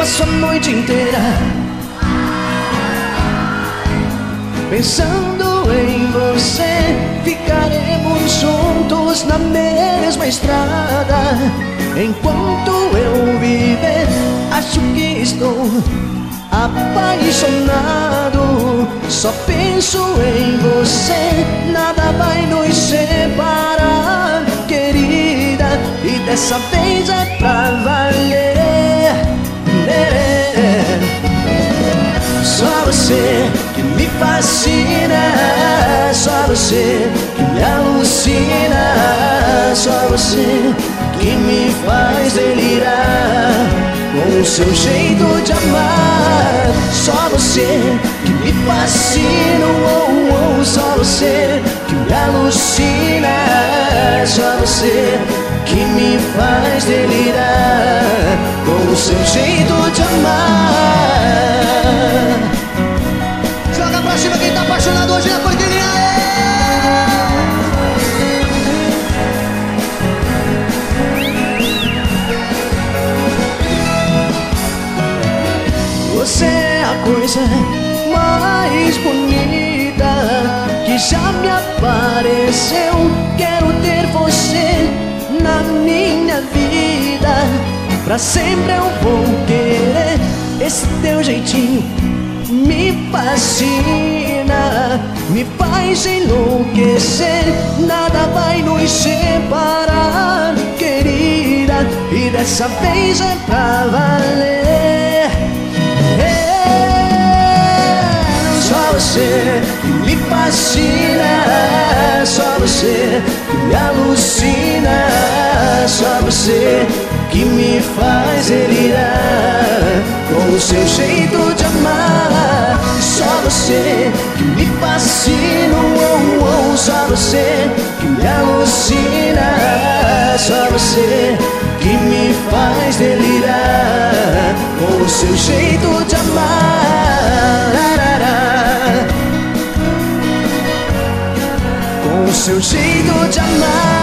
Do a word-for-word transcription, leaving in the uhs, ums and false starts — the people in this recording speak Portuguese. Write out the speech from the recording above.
passo a noite inteira pensando em você. Ficaremos juntos na mesma estrada. Enquanto eu viver, acho que estou apaixonado. Só penso em você, nada vai nos separar, querida. E dessa vez é pra valer. Só você que me fascina, só você que me alucina, só você que me faz delirar com o seu jeito de amar. Só você que me fascina, oh, oh, só você que me alucina, só você que me faz delirar com o seu jeito de amar. Joga pra cima quem tá apaixonado hoje na cortininha. Você é a coisa mais bonita que já me apareceu. Quero ter você na minha vida. Pra sempre eu vou querer. Esse teu jeitinho me fascina, me faz enlouquecer. Nada vai nos separar, querida. E dessa vez é pra valer. Só você que me fascina, só você que me alucina, só você que me faz delirar com o seu jeito de amar. Só você que me fascina, oh, oh, só você que me alucina, só você que me faz delirar com o seu jeito de amar. Com o seu jeito de amar.